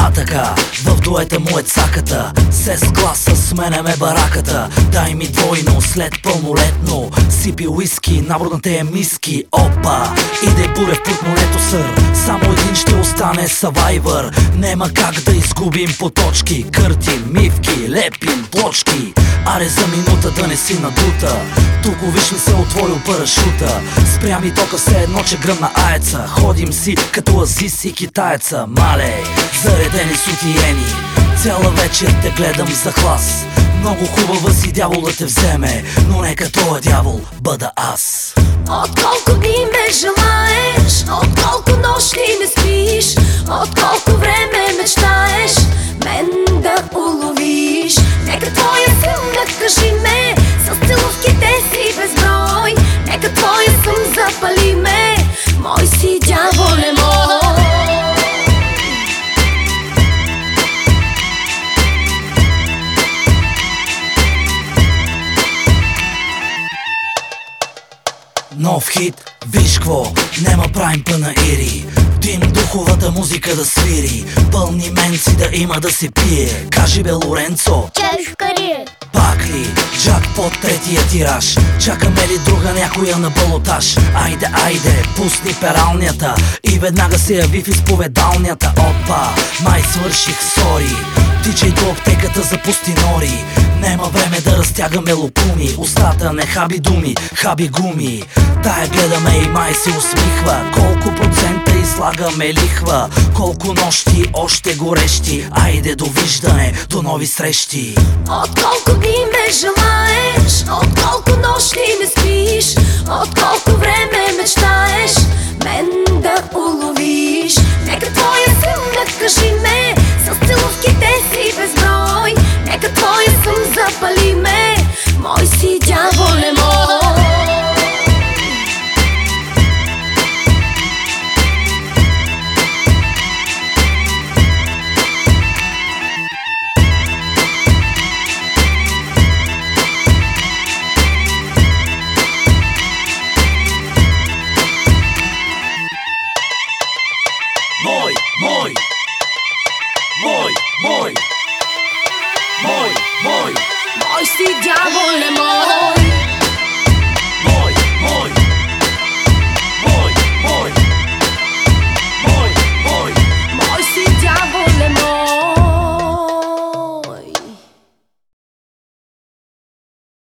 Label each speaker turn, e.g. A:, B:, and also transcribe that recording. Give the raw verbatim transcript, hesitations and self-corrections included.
A: А така, в дуета му е цаката, се с гласа сменяме бараката. Дай ми двойно след пълнолетно, сипи уиски, наборната е миски. Опа, иде буря в портмонето сър, само един ще остане савайвър. Нема как да изгубим по точки, къртим, мивки, лепим плочки. Аре за минута да не си надута, тук виж не се отворил парашута. Спря ми тока все едно, че гръмна аеца. Ходим си като азис и китаеца. Мале, заредени с утиени, цяла вечер те гледам за хлас. Много хубава си дявол да те вземе, но нека тоя дявол бъда аз.
B: Отколко дни ме желаеш, отколко нощи не спиш, отколко време мечтаеш мен да уловиш. Нека твоя сън накажи ме с целувките си безброй. Нека твоя сън запали ме, мой си дяволе мой.
A: Нов хит, виж кво, нема правим пъна ири. Дим духовата музика да свири, пълни менци да има да се пие. Кажи бе, Лоренцо, пак ли джакпот третия тираж? Чакаме ли друга някоя на балотаж? Айде, айде, пусни пералнята и веднага се яви в изповедалнята. Опа, май свърших, сори, тичай до аптеката за пусти нори. Нема време да разтягаме лукуми, устата не хаби думи, хаби гуми. Тая гледаме и май се усмихва, колко процента излагаме лихва. Колко нощи още горещи, айде довиждане, до нови срещи.
B: Отколко дни ме желаеш, отколко нощи не спиш, отколко време мечтаеш мен да уловиш. Нека твоя сън накажи ме с целувките си безброй. Нека твоя сън запали ме, мой си дяволе мой.
A: Мой, мой, мой, мой, мой, мой,
B: мой си дяволе мой.